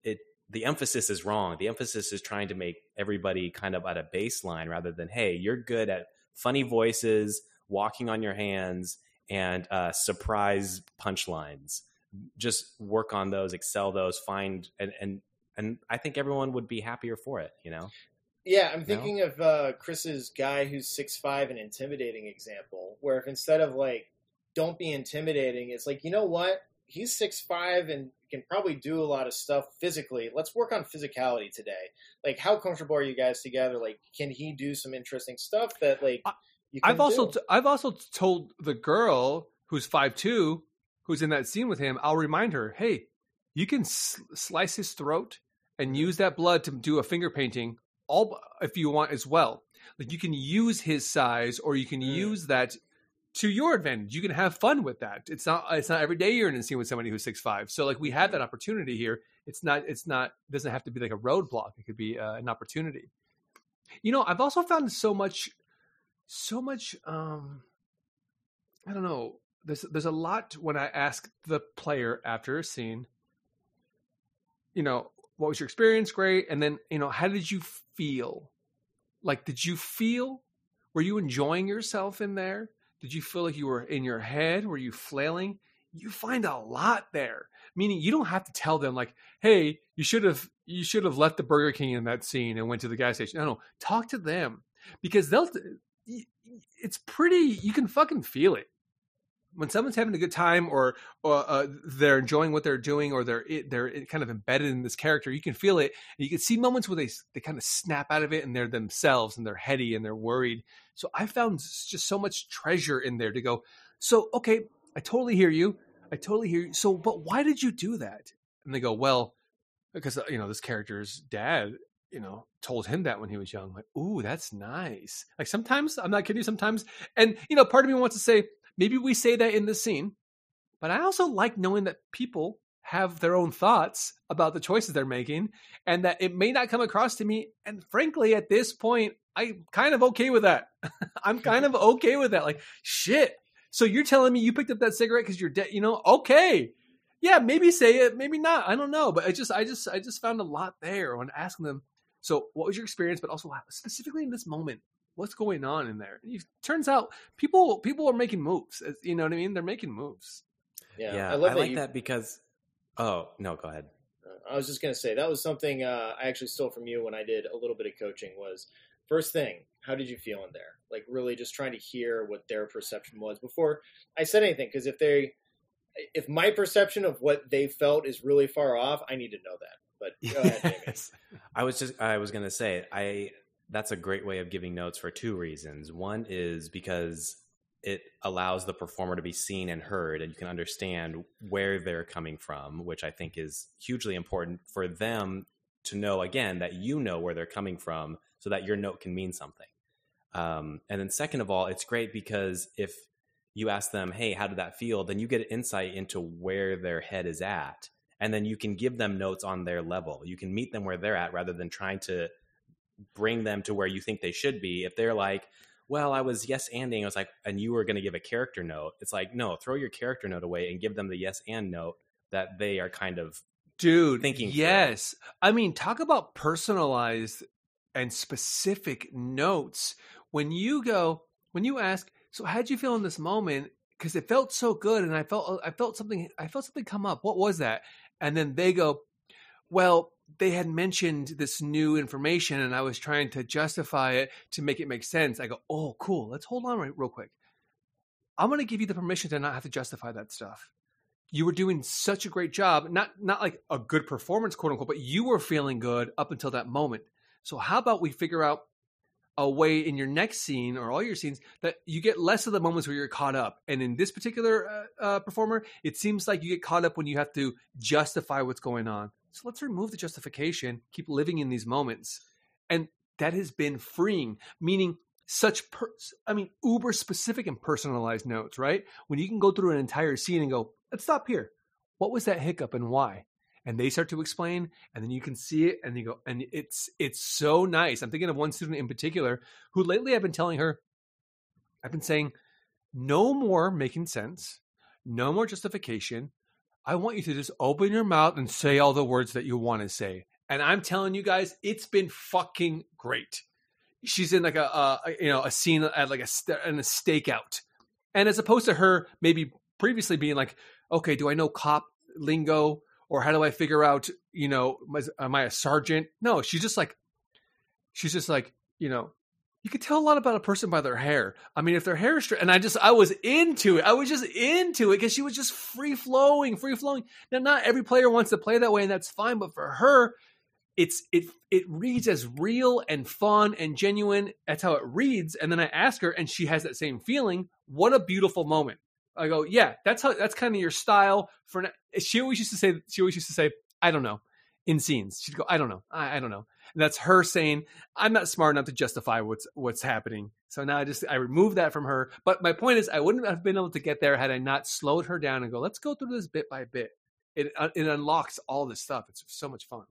the emphasis is wrong. The emphasis is trying to make everybody kind of at a baseline rather than, hey, you're good at funny voices, walking on your hands, and surprise punchlines. Just work on those, excel those, find, and I think everyone would be happier for it, you know? Yeah, I'm thinking of Chris's guy who's 6'5" and intimidating example, where if instead of like, don't be intimidating, it's like, you know what? He's 6'5" and can probably do a lot of stuff physically. Let's work on physicality today. Like, how comfortable are you guys together? Like, can he do some interesting stuff that like you can I've also told the girl who's 5'2", who's in that scene with him, I'll remind her, hey, you can slice his throat and use that blood to do a finger painting all if you want as well. Like, you can use his size, or you can use that to your advantage. You can have fun with that. It's not every day you're in a scene with somebody who's 6'5". So like, we have that opportunity here. It doesn't have to be like a roadblock. It could be an opportunity. You know, I've also found so much, I don't know. There's a lot when I ask the player after a scene, you know, what was your experience? Great. And then, you know, how did you feel? Like, were you enjoying yourself in there? Did you feel like you were in your head? Were you flailing? You find a lot there. Meaning, you don't have to tell them like, hey, you should have left the Burger King in that scene and went to the gas station. No, talk to them, because it's pretty, you can fucking feel it. When someone's having a good time, or they're enjoying what they're doing, or they're kind of embedded in this character, you can feel it. And you can see moments where they kind of snap out of it, and they're themselves, and they're heady, and they're worried. So I found just so much treasure in there to go, so, okay, I totally hear you. So, but why did you do that? And they go, well, because, you know, this character's dad, you know, told him that when he was young. I'm like, ooh, that's nice. Like, sometimes, I'm not kidding you, sometimes. And, you know, part of me wants to say, maybe we say that in the scene, but I also like knowing that people have their own thoughts about the choices they're making, and that it may not come across to me. And frankly, at this point, I'm kind of okay with that. I'm kind of okay with that. Like, shit. So you're telling me you picked up that cigarette because you're dead, you know? Okay. Yeah, maybe say it, maybe not. I don't know. But I just found a lot there when asking them, so what was your experience? But also specifically in this moment, what's going on in there? It turns out people are making moves. You know what I mean? They're making moves. Yeah. I like that because, oh, no, go ahead. I was just going to say, that was something I actually stole from you when I did a little bit of coaching. Was first thing, how did you feel in there? Like, really just trying to hear what their perception was before I said anything. Because if my perception of what they felt is really far off, I need to know that. But go ahead, Jamie. I was going to say, that's a great way of giving notes for two reasons. One is because it allows the performer to be seen and heard, and you can understand where they're coming from, which I think is hugely important for them to know, again, that you know where they're coming from, so that your note can mean something. And then second of all, it's great because if you ask them, hey, how did that feel? Then you get insight into where their head is at. And then you can give them notes on their level. You can meet them where they're at rather than trying to bring them to where you think they should be. If they're like, well, I was yes-anding, I was like, and you were going to give a character note. It's like, no, throw your character note away and give them the yes and note that they are kind of thinking. Yes. Through. I mean, talk about personalized and specific notes. When you ask, so how'd you feel in this moment? Because it felt so good, and I felt something come up. What was that? And then they go, well, they had mentioned this new information, and I was trying to justify it to make it make sense. I go, oh, cool. Let's hold on real quick. I'm going to give you the permission to not have to justify that stuff. You were doing such a great job, not like a good performance, quote unquote, but you were feeling good up until that moment. So how about we figure out a way in your next scene or all your scenes that you get less of the moments where you're caught up. And in this particular performer, it seems like you get caught up when you have to justify what's going on. So let's remove the justification, keep living in these moments. And that has been freeing, meaning uber specific and personalized notes, right? When you can go through an entire scene and go, let's stop here. What was that hiccup and why? And they start to explain, and then you can see it, and you go, and it's so nice. I'm thinking of one student in particular who lately I've been saying, no more making sense, no more justification. I want you to just open your mouth and say all the words that you want to say. And I'm telling you guys, it's been fucking great. She's in like a scene at like in a stakeout. And as opposed to her maybe previously being like, okay, do I know cop lingo? Or how do I figure out, am I a sergeant? No, she's just like, you could tell a lot about a person by their hair. I mean, if their hair is straight, and I was into it. I was just into it because she was just free flowing. Now, not every player wants to play that way, and that's fine. But for her, it reads as real and fun and genuine. That's how it reads. And then I ask her, and she has that same feeling. What a beautiful moment. I go, yeah, that's kind of your style. She always used to say, I don't know, in scenes. She'd go, I don't know. I don't know. And that's her saying, I'm not smart enough to justify what's happening. So now I removed that from her. But my point is, I wouldn't have been able to get there had I not slowed her down and go, let's go through this bit by bit. It unlocks all this stuff. It's so much fun.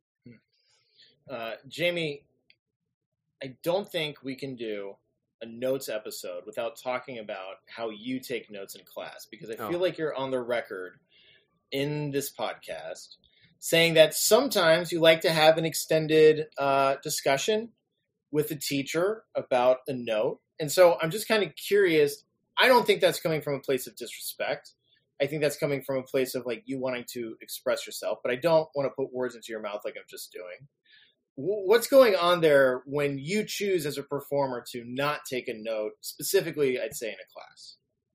Jamie, I don't think we can do a notes episode without talking about how you take notes in class, because I feel like you're on the record in this podcast saying that sometimes you like to have an extended discussion with the teacher about a note. And so I'm just kind of curious. I don't think that's coming from a place of disrespect. I think that's coming from a place of like you wanting to express yourself, but I don't want to put words into your mouth like I'm just doing. What's going on there when you choose as a performer to not take a note, specifically, I'd say in a class?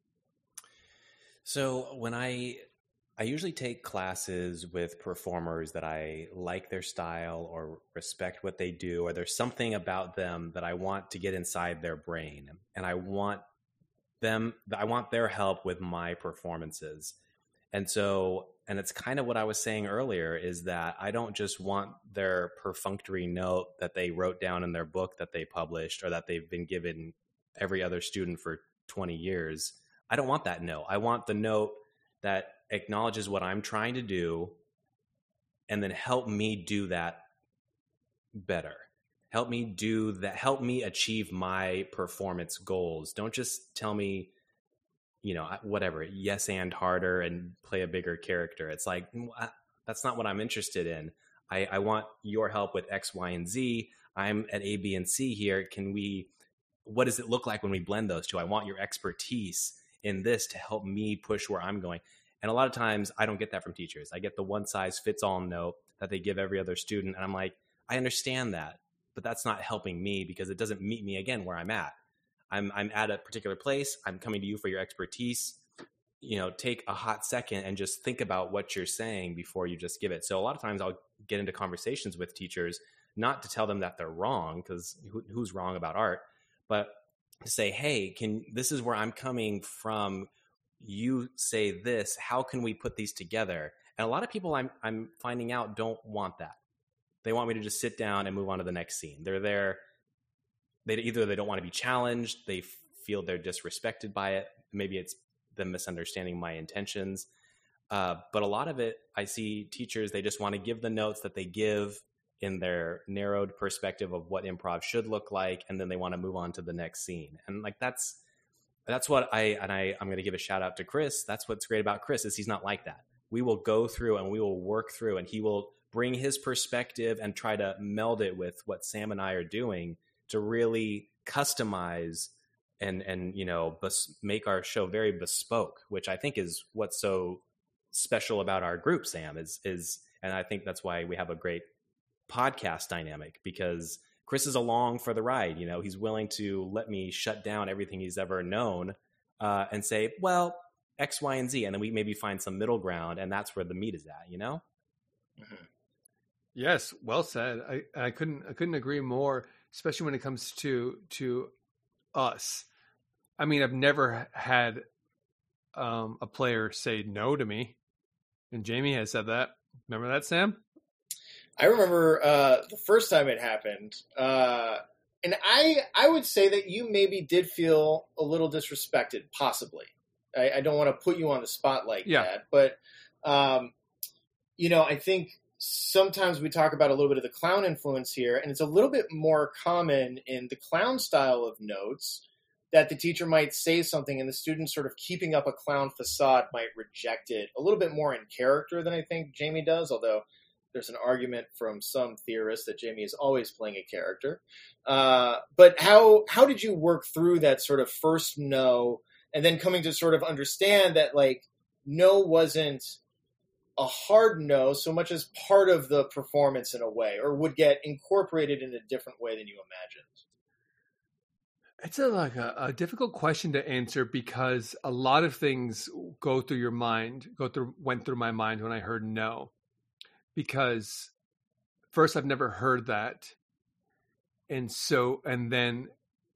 So when I usually take classes with performers that I like their style or respect what they do, or there's something about them that I want to get inside their brain, and I want their help with my performances. And it's kind of what I was saying earlier, is that I don't just want their perfunctory note that they wrote down in their book that they published or that they've been given every other student for 20 years. I don't want that note. I want the note that acknowledges what I'm trying to do and then help me do that better. Help me do that. Help me achieve my performance goals. Don't just tell me, whatever, yes and harder and play a bigger character. It's like, that's not what I'm interested in. I want your help with X, Y, and Z. I'm at A, B, and C here. What does it look like when we blend those two? I want your expertise in this to help me push where I'm going. And a lot of times I don't get that from teachers. I get the one size fits all note that they give every other student. And I'm like, I understand that, but that's not helping me because it doesn't meet me again where I'm at. I'm at a particular place. I'm coming to you for your expertise. Take a hot second and just think about what you're saying before you just give it. So a lot of times I'll get into conversations with teachers, not to tell them that they're wrong, because who's wrong about art, but to say, hey, this is where I'm coming from. You say this, how can we put these together? And a lot of people I'm finding out don't want that. They want me to just sit down and move on to the next scene. They're there. They don't want to be challenged. They feel they're disrespected by it. Maybe it's them misunderstanding my intentions. But a lot of it, I see teachers, they just want to give the notes that they give in their narrowed perspective of what improv should look like. And then they want to move on to the next scene. And like, that's what I'm going to give a shout out to Chris. That's what's great about Chris, is he's not like that. We will go through and we will work through, and he will bring his perspective and try to meld it with what Sam and I are doing to really customize and make our show very bespoke, which I think is what's so special about our group, Sam, is and I think that's why we have a great podcast dynamic, because Chris is along for the ride. He's willing to let me shut down everything he's ever known and say, well, X, Y, and Z. And then we maybe find some middle ground, and that's where the meat is at, Mm-hmm. Yes, well said. I couldn't agree more, especially when it comes to us. I mean, I've never had a player say no to me, and Jamie has said that. Remember that, Sam? I remember the first time it happened, and I would say that you maybe did feel a little disrespected, possibly. I don't want to put you on the spot like that, but I think sometimes we talk about a little bit of the clown influence here, and it's a little bit more common in the clown style of notes that the teacher might say something and the student, sort of keeping up a clown facade, might reject it a little bit more in character than I think Jamie does, although there's an argument from some theorists that Jamie is always playing a character. But how did you work through that sort of first no, and then coming to sort of understand that like no wasn't a hard no so much as part of the performance in a way, or would get incorporated in a different way than you imagined? It's a difficult question to answer because a lot of things went through my mind when I heard no. Because first, I've never heard that. And then,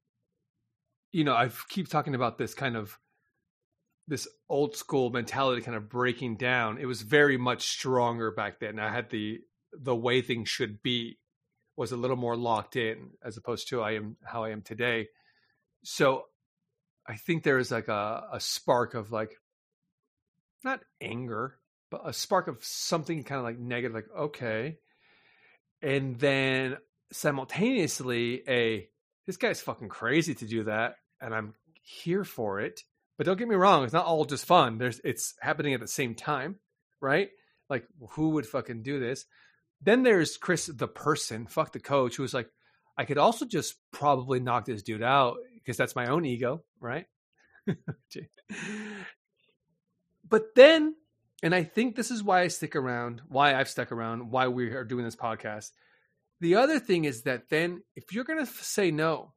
I keep talking about this kind of, this old school mentality kind of breaking down. It was very much stronger back then. I had the way things should be was a little more locked in as opposed to how I am today. So I think there is like a spark of like, not anger, but a spark of something kind of like negative, like, okay. And then simultaneously this guy's fucking crazy to do that. And I'm here for it. But don't get me wrong. It's not all just fun. It's happening at the same time, right? Like, who would fucking do this? Then there's Chris, the person, fuck the coach, who was like, I could also just probably knock this dude out because that's my own ego, right? But then, and I think this is why I stick around, why I've stuck around, why we are doing this podcast. The other thing is that then if you're going to say no,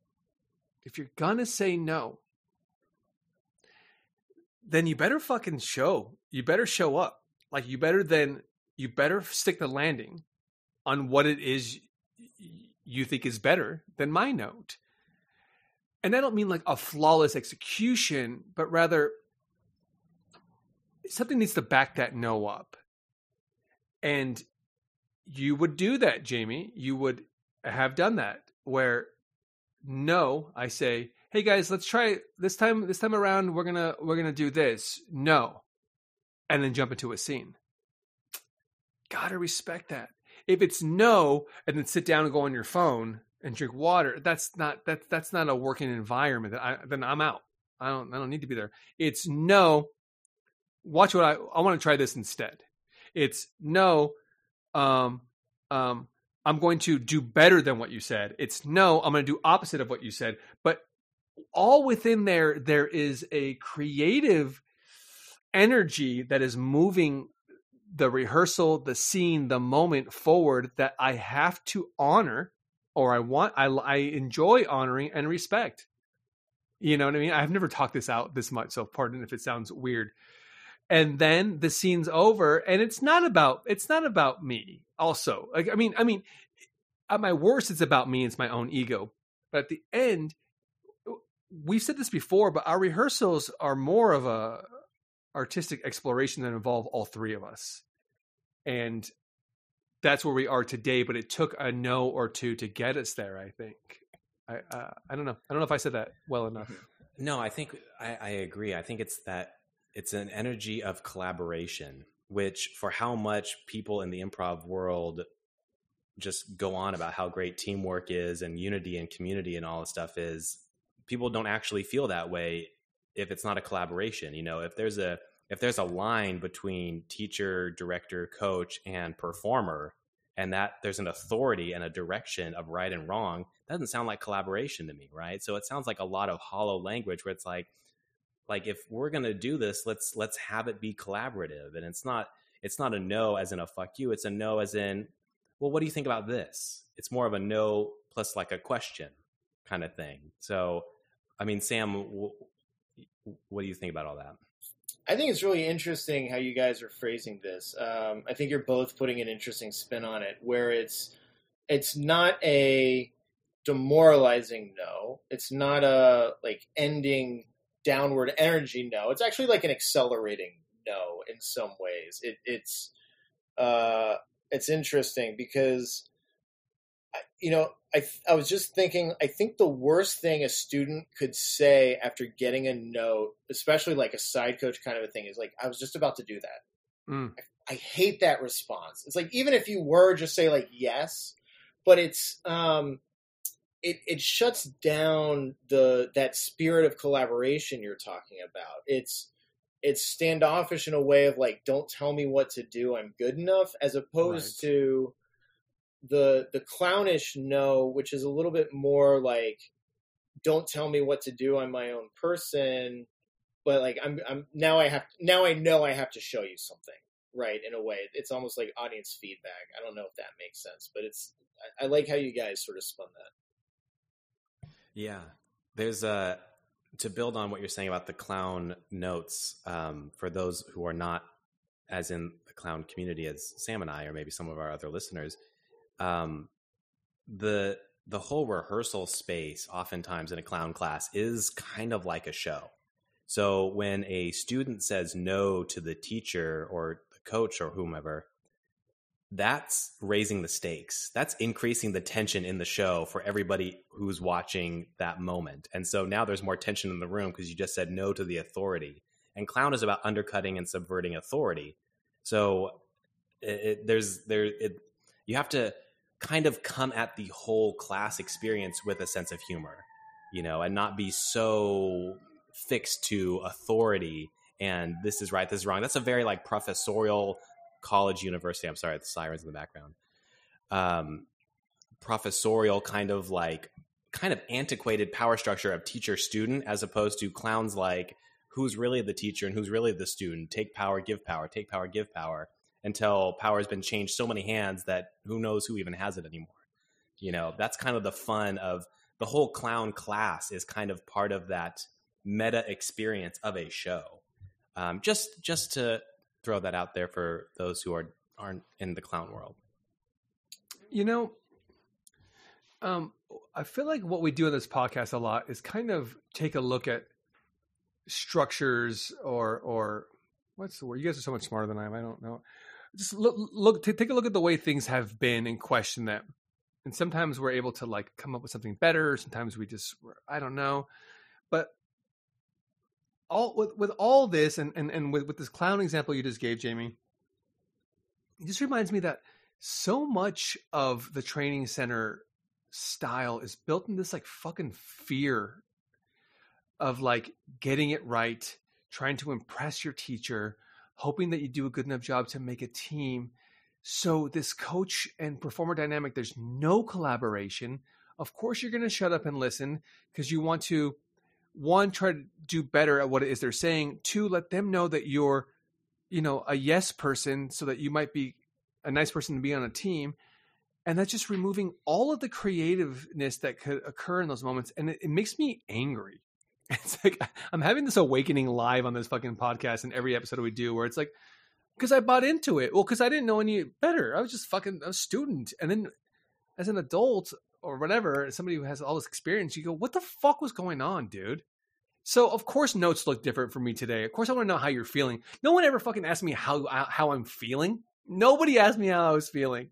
then you better fucking show. You better show up. Like you better stick the landing on what it is you think is better than my note. And I don't mean like a flawless execution, but rather something needs to back that no up. And you would do that, Jamie. You would have done that where no, I say, hey guys, let's try this time around. We're going to do this. No. And then jump into a scene. Gotta respect that. If it's no, and then sit down and go on your phone and drink water, that's not a working environment. Then I'm out. I don't need to be there. It's no. Watch what I want to try this instead. It's no. I'm going to do better than what you said. It's no. I'm going to do opposite of what you said. But all within there is a creative energy that is moving the rehearsal, the scene, the moment forward that I have to honor, or I enjoy honoring and respect. You know what I mean? I've never talked this out this much, so pardon if it sounds weird. And then the scene's over, and it's not about me. Also, like I mean, at my worst, it's about me. It's my own ego. But at the end, we've said this before, but our rehearsals are more of a artistic exploration that involve all three of us. And that's where we are today, but it took a no or two to get us there, I think. I don't know. I don't know if I said that well enough. No, I think I agree. I think it's an energy of collaboration, which for how much people in the improv world just go on about how great teamwork is and unity and community and all this stuff is, people don't actually feel that way if it's not a collaboration. You know, if there's a line between teacher, director, coach, and performer, and that there's an authority and a direction of right and wrong, that doesn't sound like collaboration to me, right? So it sounds like a lot of hollow language where it's like if we're going to do this, let's have it be collaborative. And it's not a no as in a fuck you. It's a no as in, well, what do you think about this? It's more of a no plus like a question kind of thing. So, I mean, Sam, what do you think about all that? I think it's really interesting how you guys are phrasing this. I think you're both putting an interesting spin on it, where it's not a demoralizing no. It's not a like ending downward energy no. It's actually like an accelerating no in some ways. It's interesting because, I was just thinking, I think the worst thing a student could say after getting a note, especially like a side coach kind of a thing, is like, I was just about to do that. Mm. I hate that response. It's like, even if you were, just say like, yes, but it's, it shuts down that spirit of collaboration you're talking about. It's, it's standoffish in a way of like, don't tell me what to do, I'm good enough, as opposed to the clownish no, which is a little bit more like, don't tell me what to do, I'm my own person, but like I'm now I know I have to show you something, right? In a way, it's almost like audience feedback. I don't know if that makes sense, but I like how you guys sort of spun that. Yeah, there's to build on what you're saying about the clown notes, for those who are not as in the clown community as Sam and I, or maybe some of our other listeners, the whole rehearsal space oftentimes in a clown class is kind of like a show. So when a student says no to the teacher or the coach or whomever, that's raising the stakes. That's increasing the tension in the show for everybody who's watching that moment. And so now there's more tension in the room because you just said no to the authority. And clown is about undercutting and subverting authority. So you have to kind of come at the whole class experience with a sense of humor, and not be so fixed to authority and this is right, this is wrong. That's a very like professorial college university. I'm sorry, the sirens in the background. Professorial kind of antiquated power structure of teacher student, as opposed to clowns like who's really the teacher and who's really the student. Take power, give power, take power, give power, until power has been changed so many hands that who knows who even has it anymore. That's kind of the fun of the whole clown class, is kind of part of that meta experience of a show. Just to throw that out there for those who aren't in the clown world. I feel like what we do in this podcast a lot is kind of take a look at structures or what's the word? You guys are so much smarter than I am. I don't know. Just take a look at the way things have been and question them. And sometimes we're able to like come up with something better. Sometimes I don't know. But with all this and with this clown example you just gave, Jamie, it just reminds me that so much of the training center style is built in this like fucking fear of like getting it right, trying to impress your teacher, hoping that you do a good enough job to make a team. So this coach and performer dynamic, there's no collaboration. Of course, you're going to shut up and listen because you want to, one, try to do better at what it is they're saying. Two, let them know that you're, a yes person, so that you might be a nice person to be on a team. And that's just removing all of the creativeness that could occur in those moments. And it makes me angry. It's like I'm having this awakening live on this fucking podcast in every episode we do, where it's like, because I bought into it. Well, because I didn't know any better. I was just a student. And then as an adult or whatever, somebody who has all this experience, you go, what the fuck was going on, dude? So of course notes look different for me today. Of course I want to know how you're feeling. No one ever fucking asked me how I'm feeling. Nobody asked me how I was feeling.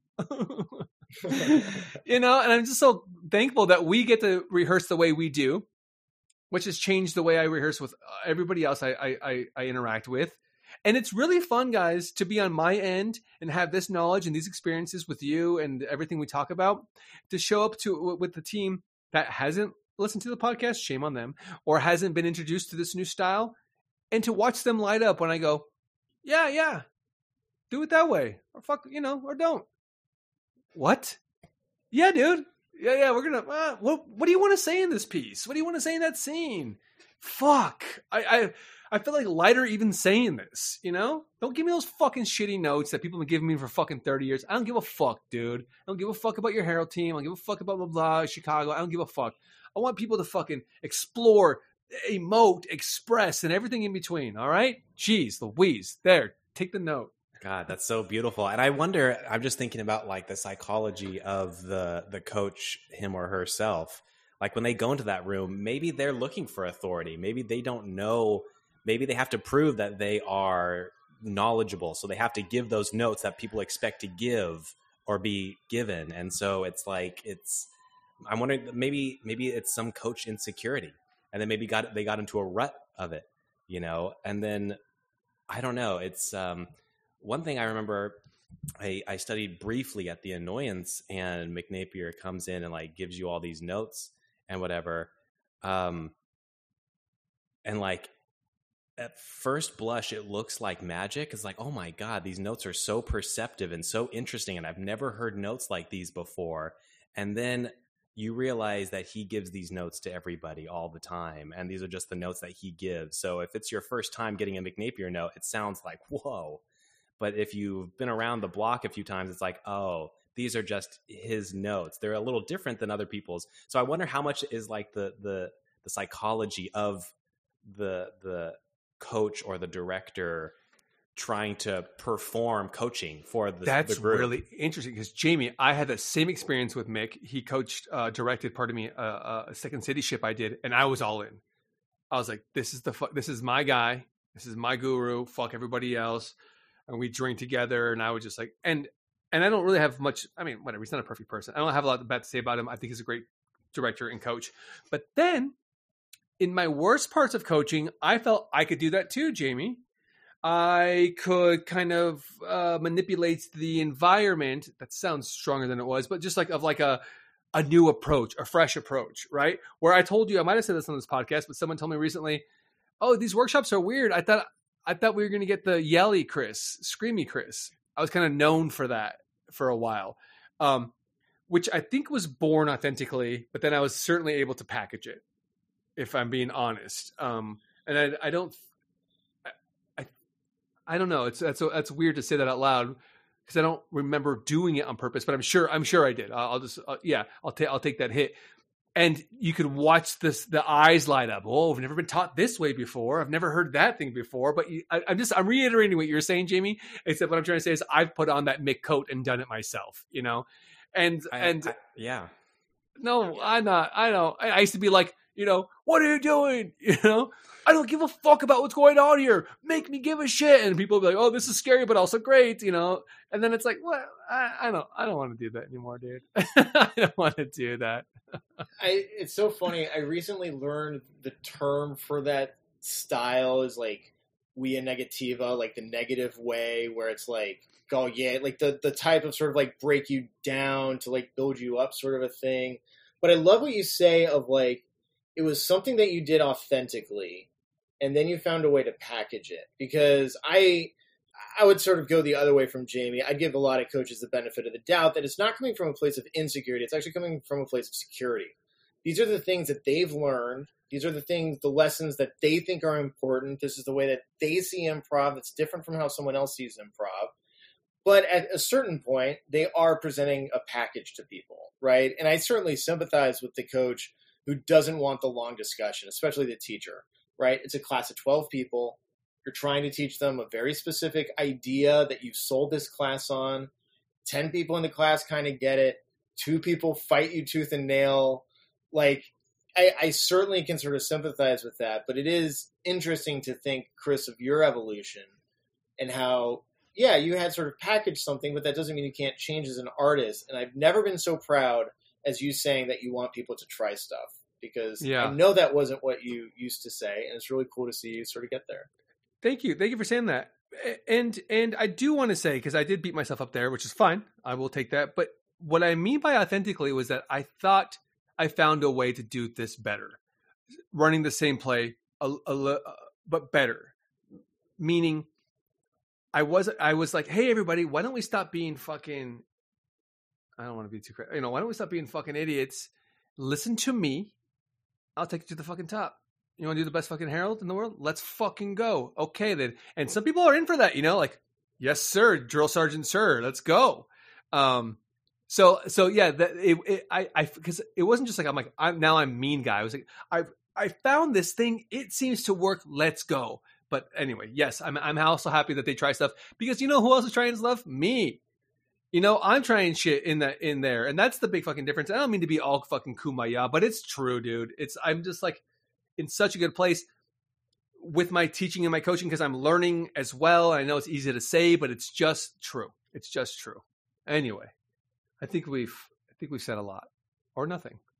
And I'm just so thankful that we get to rehearse the way we do, which has changed the way I rehearse with everybody else I interact with. And it's really fun, guys, to be on my end and have this knowledge and these experiences with you and everything we talk about, to show up with the team that hasn't listened to the podcast, shame on them, or hasn't been introduced to this new style, and to watch them light up when I go, yeah, do it that way, or fuck, or don't. What? Yeah, dude. Yeah, we're going to, what do you want to say in this piece? What do you want to say in that scene? Fuck. I feel like lighter even saying this, Don't give me those fucking shitty notes that people have been giving me for fucking 30 years. I don't give a fuck, dude. I don't give a fuck about your Herald team. I don't give a fuck about blah, blah, Chicago. I don't give a fuck. I want people to fucking explore, emote, express, and everything in between, all right? Jeez Louise. There, take the note. God, that's so beautiful. And I wonder, I'm just thinking about like the psychology of the coach, him or herself. Like when they go into that room, maybe they're looking for authority. Maybe they don't know. Maybe they have to prove that they are knowledgeable. So they have to give those notes that people expect to give or be given. And so it's like, I'm wondering, maybe it's some coach insecurity. And then maybe they got into a rut of it, and then I don't know. It's one thing I remember, I studied briefly at the Annoyance, and McNapier comes in and like gives you all these notes and whatever. And like, at first blush, it looks like magic. It's like, oh my God, these notes are so perceptive and so interesting. And I've never heard notes like these before. And then you realize that he gives these notes to everybody all the time. And these are just the notes that he gives. So if it's your first time getting a McNapier note, it sounds like, whoa. But if you've been around the block a few times, it's like, oh, these are just his notes. They're a little different than other people's. So I wonder how much is like the psychology of the coach or the director trying to perform coaching for the That's the group. really interesting because Jamie, I had the same experience with Mick. He coached, directed, a Second City ship I did, and I was all in. I was like, this is my guy. This is my guru. Fuck everybody else. And we drink together, and I was just like, and I don't really have much. I mean, whatever. He's not a perfect person. I don't have a lot bad to say about him. I think he's a great director and coach. But then, in my worst parts of coaching, I felt I could do that too, Jamie. I could kind of manipulate the environment. That sounds stronger than it was, but just like a new approach, a fresh approach, right? Where I told you, I might have said this on this podcast, but someone told me recently, "Oh, these workshops are weird. I thought we were going to get the yelly Chris, screamy Chris." I was kind of known for that for a while, which I think was born authentically, but then I was certainly able to package it, if I'm being honest. And I don't know. That's weird to say that out loud because I don't remember doing it on purpose, but I'm sure I did. I'll take that hit. And you could watch the eyes light up. Oh, I've never been taught this way before. I've never heard that thing before. But I'm reiterating what you're saying, Jamie. Except what I'm trying to say is I've put on that Mick coat and done it myself, you know? Yeah. No, I'm not. I know. I used to be like, you know, what are you doing? You know, I don't give a fuck about what's going on here. Make me give a shit. And people will be like, oh, this is scary, but also great, you know? And then it's like, what? I don't want to do that anymore, dude. I don't want to do that. It's so funny. I recently learned the term for that style is like via negativa, like the negative way, where it's like, oh yeah, like the type of sort of like break you down to like build you up sort of a thing. But I love what you say of like, it was something that you did authentically, and then you found a way to package it. Because I would sort of go the other way from Jamie. I'd give a lot of coaches the benefit of the doubt that it's not coming from a place of insecurity. It's actually coming from a place of security. These are the things that they've learned. These are the lessons that they think are important. This is the way that they see improv. That's different from how someone else sees improv. But at a certain point, they are presenting a package to people, right? And I certainly sympathize with the coach who doesn't want the long discussion, especially the teacher, right? It's a class of 12 people. You're trying to teach them a very specific idea that you've sold this class on. 10 people in the class kind of get it. 2 people fight you tooth and nail. Like, I certainly can sort of sympathize with that, but it is interesting to think, Chris, of your evolution and how, yeah, you had sort of packaged something, but that doesn't mean you can't change as an artist. And I've never been so proud as you saying that you want people to try stuff, because I know that wasn't what you used to say, and it's really cool to see you sort of get there. Thank you for saying that. And I do want to say, because I did beat myself up there, which is fine, I will take that. But what I mean by authentically was that I thought I found a way to do this better, running the same play, but better. Meaning, I was like, hey everybody, why don't we stop being fucking? I don't want to be too crazy. You know, why don't we stop being fucking idiots? Listen to me. I'll take you to the fucking top. You want to do the best fucking Herald in the world? Let's fucking go. Okay, then. And some people are in for that, you know, like, yes, sir, drill sergeant, sir, let's go. So yeah, because it wasn't just like, I'm mean guy. I was like, I found this thing. It seems to work. Let's go. But anyway, yes, I'm also happy that they try stuff, because you know who else is trying stuff? Me. You know, I'm trying shit in there, and that's the big fucking difference. I don't mean to be all fucking kumbaya, but it's true, dude. I'm just like in such a good place with my teaching and my coaching, because I'm learning as well. I know it's easy to say, but it's just true. It's just true. Anyway, I think we've said a lot, or nothing.